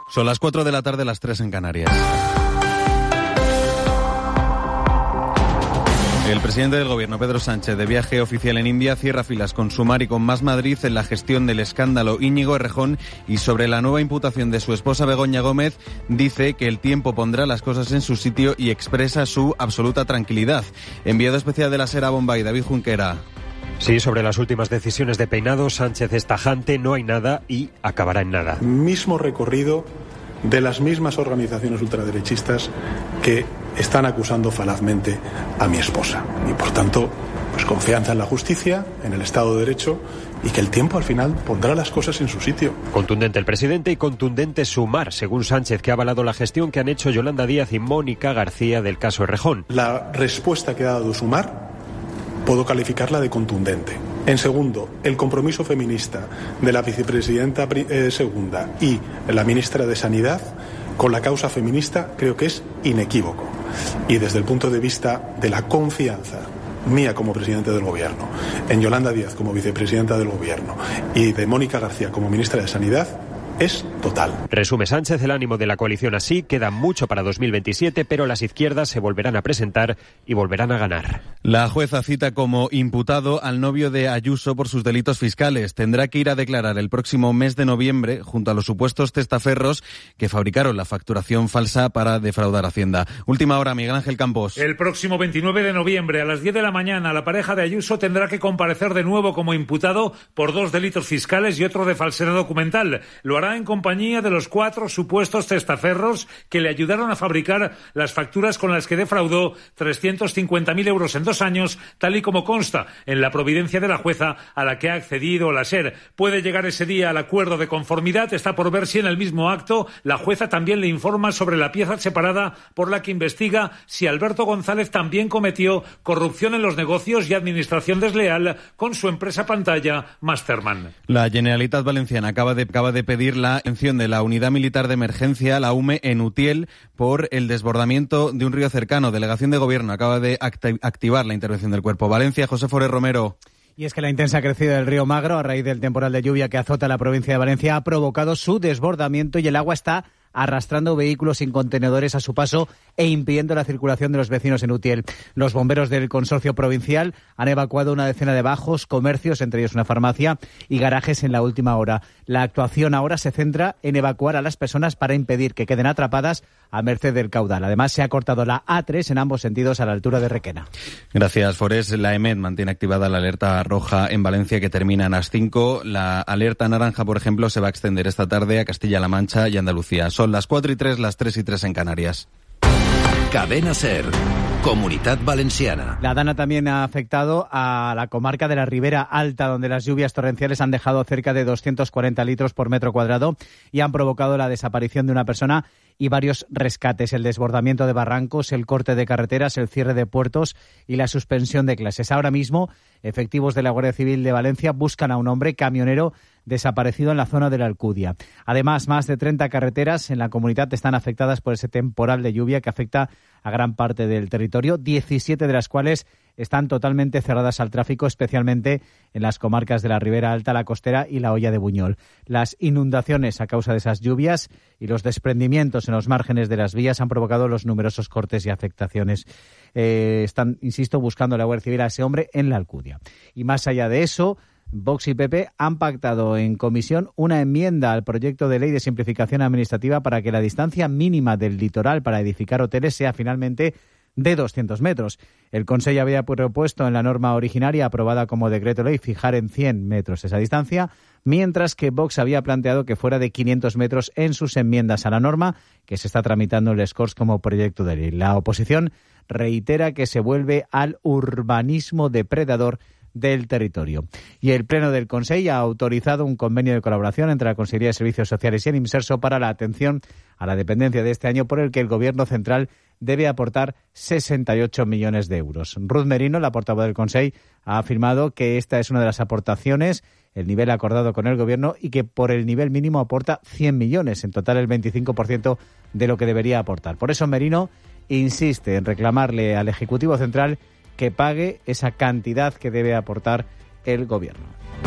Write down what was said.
Son las 4 de la tarde, las 3 en Canarias. El presidente del Gobierno, Pedro Sánchez, de viaje oficial en India, cierra filas con Sumar y con Más Madrid en la gestión del escándalo Íñigo Errejón, y sobre la nueva imputación de su esposa Begoña Gómez dice que el tiempo pondrá las cosas en su sitio y expresa su absoluta tranquilidad. Enviado especial de la SER a Bombay, David Junquera. Sí, sobre las últimas decisiones de Peinado, Sánchez es tajante, no hay nada y acabará en nada. Mismo recorrido de las mismas organizaciones ultraderechistas que están acusando falazmente a mi esposa. Y por tanto, pues confianza en la justicia, en el Estado de Derecho, y que el tiempo al final pondrá las cosas en su sitio. Contundente el presidente y contundente Sumar, según Sánchez, que ha avalado la gestión que han hecho Yolanda Díaz y Mónica García del caso Errejón. La respuesta que ha dado Sumar puedo calificarla de contundente. En segundo, el compromiso feminista de la vicepresidenta segunda y la ministra de Sanidad con la causa feminista creo que es inequívoco. Y desde el punto de vista de la confianza mía como presidente del Gobierno, en Yolanda Díaz como vicepresidenta del Gobierno y de Mónica García como ministra de Sanidad, es total. Resume Sánchez, el ánimo de la coalición así, queda mucho para 2027, pero las izquierdas se volverán a presentar y volverán a ganar. La jueza cita como imputado al novio de Ayuso por sus delitos fiscales. Tendrá que ir a declarar el próximo mes de noviembre junto a los supuestos testaferros que fabricaron la facturación falsa para defraudar Hacienda. Última hora, Miguel Ángel Campos. El próximo 29 de noviembre a las 10 de la mañana la pareja de Ayuso tendrá que comparecer de nuevo como imputado por 2 delitos fiscales y otro de falsedad documental. Lo hará en compañía de los 4 supuestos testaferros que le ayudaron a fabricar las facturas con las que defraudó 350.000 euros en 2 años, tal y como consta en la providencia de la jueza a la que ha accedido la SER. Puede llegar ese día al acuerdo de conformidad. Está por ver si en el mismo acto la jueza también le informa sobre la pieza separada por la que investiga si Alberto González también cometió corrupción en los negocios y administración desleal con su empresa pantalla Masterman. La Generalitat Valenciana acaba de pedir la intervención de la Unidad Militar de Emergencia, la UME, en Utiel por el desbordamiento de un río cercano. Delegación de Gobierno acaba de activar la intervención del Cuerpo. Valencia, José Forés Romero. Y es que la intensa crecida del río Magro a raíz del temporal de lluvia que azota la provincia de Valencia ha provocado su desbordamiento y el agua está arrastrando vehículos sin contenedores a su paso e impidiendo la circulación de los vecinos en Utiel. Los bomberos del consorcio provincial han evacuado una decena de bajos, comercios, entre ellos una farmacia, y garajes en la última hora. La actuación ahora se centra en evacuar a las personas para impedir que queden atrapadas a merced del caudal. Además, se ha cortado la A3 en ambos sentidos a la altura de Requena. Gracias, Forés. La EMET mantiene activada la alerta roja en Valencia, que termina a las 5. La alerta naranja, por ejemplo, se va a extender esta tarde a Castilla-La Mancha y Andalucía. Son las 4:03, las 3:03 en Canarias. Cadena SER, Comunitat Valenciana. La dana también ha afectado a la comarca de la Ribera Alta, donde las lluvias torrenciales han dejado cerca de 240 litros por metro cuadrado y han provocado la desaparición de una persona y varios rescates, el desbordamiento de barrancos, el corte de carreteras, el cierre de puertos y la suspensión de clases. Ahora mismo, efectivos de la Guardia Civil de Valencia buscan a un hombre camionero desaparecido en la zona de la Alcudia. Además, más de 30 carreteras en la comunidad están afectadas por ese temporal de lluvia que afecta a gran parte del territorio, 17 de las cuales están totalmente cerradas al tráfico, especialmente en las comarcas de la Ribera Alta, la Costera y la Hoya de Buñol. Las inundaciones a causa de esas lluvias y los desprendimientos en los márgenes de las vías han provocado los numerosos cortes y afectaciones. Están, insisto, buscando a la Guardia Civil a ese hombre en la Alcudia. Y más allá de eso, Vox y PP han pactado en comisión una enmienda al proyecto de ley de simplificación administrativa para que la distancia mínima del litoral para edificar hoteles sea finalmente de 200 metros. El Consejo había propuesto en la norma originaria aprobada como decreto ley fijar en 100 metros esa distancia, mientras que Vox había planteado que fuera de 500 metros en sus enmiendas a la norma, que se está tramitando en les Corts como proyecto de ley. La oposición reitera que se vuelve al urbanismo depredador del territorio. Y el Pleno del Consell ha autorizado un convenio de colaboración entre la Consellería de Servicios Sociales y el IMSERSO para la atención a la dependencia de este año, por el que el Gobierno central debe aportar 68 millones de euros. Ruth Merino, la portavoz del Consell, ha afirmado que esta es una de las aportaciones, el nivel acordado con el Gobierno, y que por el nivel mínimo aporta 100 millones, en total el 25% de lo que debería aportar. Por eso Merino insiste en reclamarle al Ejecutivo Central que pague esa cantidad que debe aportar el Gobierno.